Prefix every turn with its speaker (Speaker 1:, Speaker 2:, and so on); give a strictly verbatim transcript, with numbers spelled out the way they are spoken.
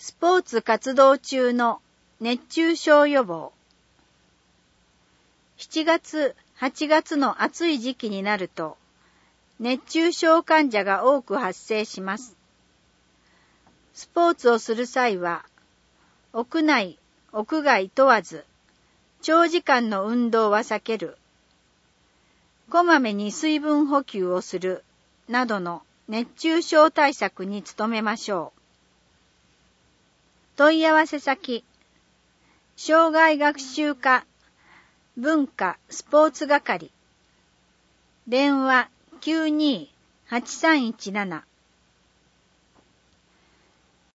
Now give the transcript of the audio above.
Speaker 1: スポーツ活動中の熱中症予防。しちがつ、はちがつの暑い時期になると、熱中症患者が多く発生します。スポーツをする際は、屋内、屋外問わず、長時間の運動は避ける、こまめに水分補給をする、などの熱中症対策に努めましょう。問い合わせ先、障害学習課文化スポーツ係、電話 きゅうにーはちさんいちなな